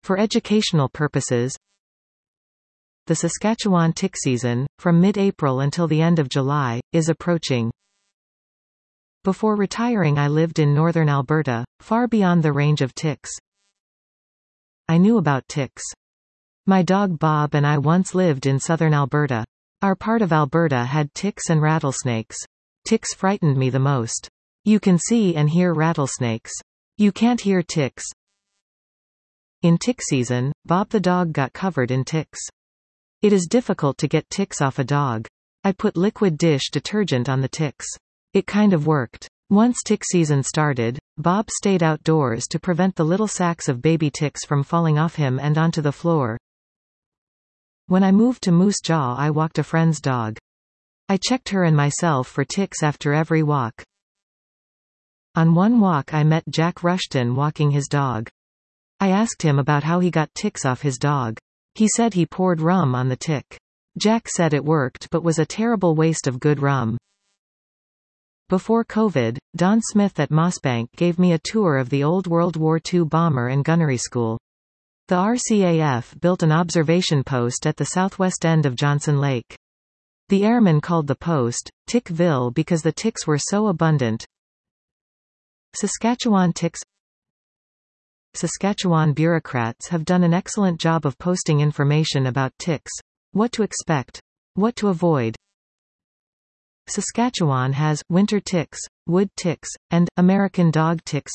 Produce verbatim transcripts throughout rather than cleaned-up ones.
For educational purposes, the Saskatchewan tick season, from mid-April until the end of July, is approaching. Before retiring I lived in northern Alberta, far beyond the range of ticks. I knew about ticks. My dog Bob and I once lived in southern Alberta. Our part of Alberta had ticks and rattlesnakes. Ticks frightened me the most. You can see and hear rattlesnakes. You can't hear ticks. In tick season, Bob the dog got covered in ticks. It is difficult to get ticks off a dog. I put liquid dish detergent on the ticks. It kind of worked. Once tick season started, Bob stayed outdoors to prevent the little sacks of baby ticks from falling off him and onto the floor. When I moved to Moose Jaw I walked a friend's dog. I checked her and myself for ticks after every walk. On one walk I met Jack Rushton walking his dog. I asked him about how he got ticks off his dog. He said he poured rum on the tick. Jack said it worked but was a terrible waste of good rum. Before COVID, Don Smith at Mossbank gave me a tour of the old World War Two bomber and gunnery school. The R C A F built an observation post at the southwest end of Johnson Lake. The airmen called the post Tickville because the ticks were so abundant. Saskatchewan ticks. Saskatchewan bureaucrats have done an excellent job of posting information about ticks, what to expect, what to avoid. Saskatchewan has winter ticks, wood ticks, and American dog ticks.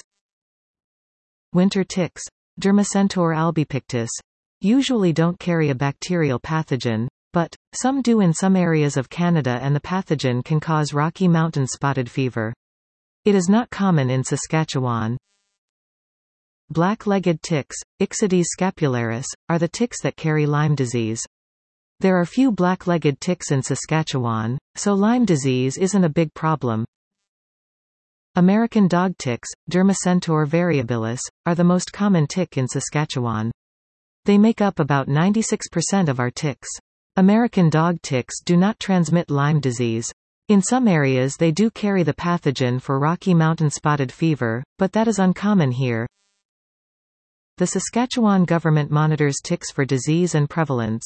Winter ticks, Dermacentor albipictus, usually don't carry a bacterial pathogen, but some do in some areas of Canada, and the pathogen can cause Rocky Mountain spotted fever. It is not common in Saskatchewan. Black-legged ticks, Ixodes scapularis, are the ticks that carry Lyme disease. There are few black-legged ticks in Saskatchewan, so Lyme disease isn't a big problem. American dog ticks, Dermacentor variabilis, are the most common tick in Saskatchewan. They make up about ninety-six percent of our ticks. American dog ticks do not transmit Lyme disease. In some areas they do carry the pathogen for Rocky Mountain spotted fever, but that is uncommon here. The Saskatchewan government monitors ticks for disease and prevalence.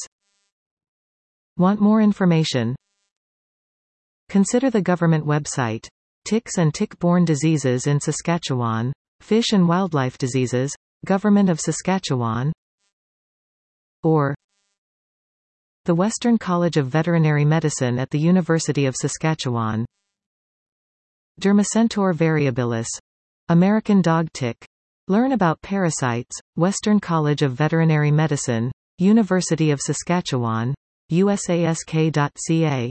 Want more information? Consider the government website. Ticks and tick-borne diseases in Saskatchewan. Fish and wildlife diseases, Government of Saskatchewan. Or the Western College of Veterinary Medicine at the University of Saskatchewan. Dermacentor variabilis. American dog tick. Learn about parasites, Western College of Veterinary Medicine, University of Saskatchewan, U S A S K dot C A.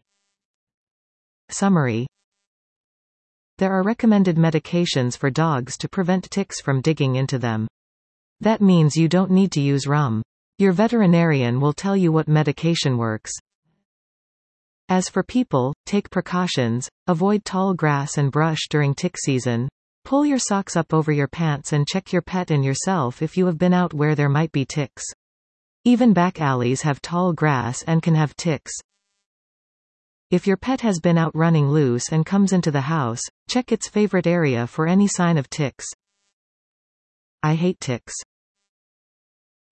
Summary. There are recommended medications for dogs to prevent ticks from digging into them. That means you don't need to use rum. Your veterinarian will tell you what medication works. As for people, take precautions, avoid tall grass and brush during tick season. Pull your socks up over your pants and check your pet and yourself if you have been out where there might be ticks. Even back alleys have tall grass and can have ticks. If your pet has been out running loose and comes into the house, check its favorite area for any sign of ticks. I hate ticks.